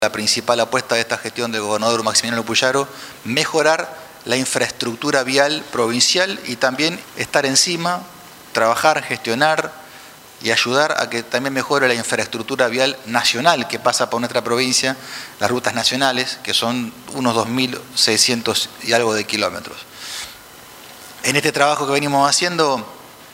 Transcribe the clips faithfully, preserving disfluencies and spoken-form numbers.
La principal apuesta de esta gestión del gobernador Maximiliano Puyaro, mejorar la infraestructura vial provincial y también estar encima, trabajar, gestionar y ayudar a que también mejore la infraestructura vial nacional que pasa por nuestra provincia, las rutas nacionales, que son unos dos mil seiscientos y algo de kilómetros. En este trabajo que venimos haciendo,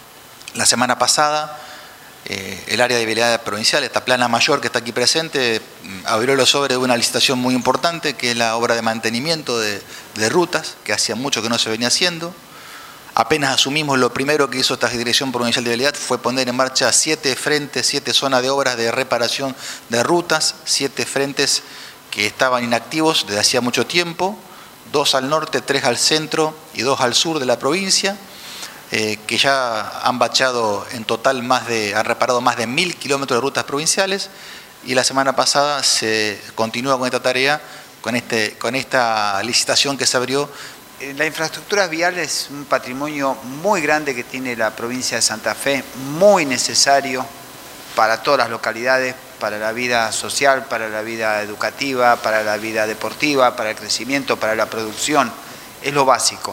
la semana pasada, Eh, el área de vialidad provincial, esta plana mayor que está aquí presente, abrió los sobres de una licitación muy importante, que es la obra de mantenimiento de, de rutas, que hacía mucho que no se venía haciendo. Apenas asumimos, lo primero que hizo esta Dirección Provincial de Vialidad fue poner en marcha siete frentes, siete zonas de obras de reparación de rutas, siete frentes que estaban inactivos desde hacía mucho tiempo, dos al norte, tres al centro y dos al sur de la provincia. Eh, que ya han bachado en total más de, han reparado más de mil kilómetros de rutas provinciales, y la semana pasada se continúa con esta tarea, con, este, con esta licitación que se abrió. La infraestructura vial es un patrimonio muy grande que tiene la provincia de Santa Fe, muy necesario para todas las localidades, para la vida social, para la vida educativa, para la vida deportiva, para el crecimiento, para la producción, es lo básico.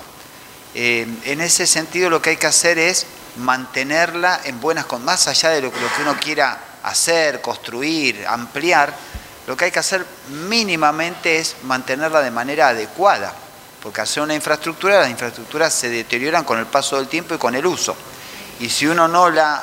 Eh, en ese sentido lo que hay que hacer es mantenerla en buenas condiciones, más allá de lo, lo que uno quiera hacer, construir, ampliar, lo que hay que hacer mínimamente es mantenerla de manera adecuada, porque hacer una infraestructura, las infraestructuras se deterioran con el paso del tiempo y con el uso, y si uno no la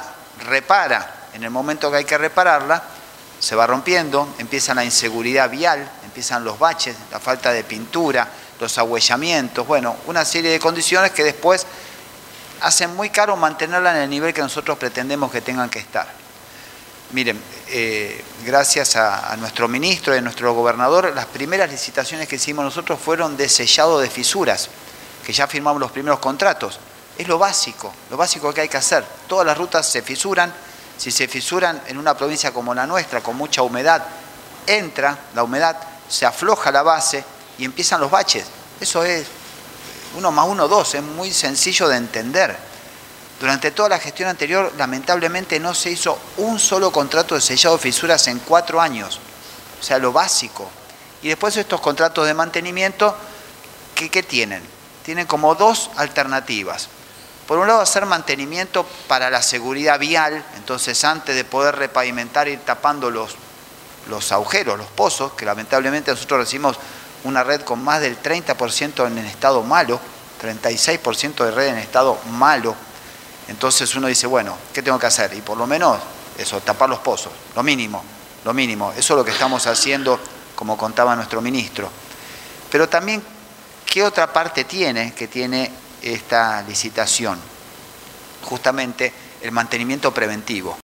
repara en el momento que hay que repararla, se va rompiendo, empieza la inseguridad vial, empiezan los baches, la falta de pintura, los ahuellamientos, bueno, una serie de condiciones que después hacen muy caro mantenerla en el nivel que nosotros pretendemos que tengan que estar. Miren, eh, gracias a, a nuestro ministro y a nuestro gobernador, las primeras licitaciones que hicimos nosotros fueron de sellado de fisuras, que ya firmamos los primeros contratos. Es lo básico, lo básico que hay que hacer. Todas las rutas se fisuran, si se fisuran en una provincia como la nuestra, con mucha humedad, entra la humedad, se afloja la base, y empiezan los baches. Eso es uno más uno, dos, es muy sencillo de entender. Durante toda la gestión anterior, lamentablemente, no se hizo un solo contrato de sellado de fisuras en cuatro años. O sea, lo básico. Y después estos contratos de mantenimiento, ¿qué, qué tienen? Tienen como dos alternativas. Por un lado, hacer mantenimiento para la seguridad vial. Entonces, antes de poder repavimentar, ir tapando los, los agujeros, los pozos, que lamentablemente nosotros recibimos una red con más del treinta por ciento en estado malo, treinta y seis por ciento de red en estado malo. Entonces uno dice, bueno, ¿qué tengo que hacer? Y por lo menos eso, tapar los pozos, lo mínimo, lo mínimo. Eso es lo que estamos haciendo, como contaba nuestro ministro. Pero también, ¿qué otra parte tiene que tiene esta licitación? Justamente el mantenimiento preventivo.